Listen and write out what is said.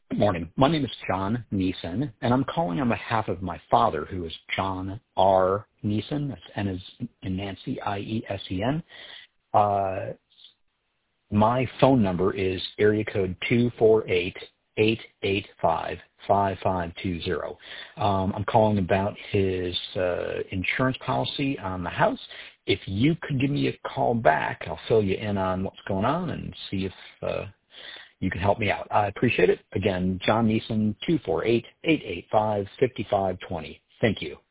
Good morning. My name is John Neeson, and I'm calling on behalf of my father, who is John R. Neeson. That's N as in Nancy, I-E-S-E-N. My phone number is area code 248-885-5520. I'm calling about his insurance policy on the house. If you could give me a call back, I'll fill you in on what's going on and see if you can help me out. I appreciate it. Again, John Neeson, 248-885-5520. Thank you.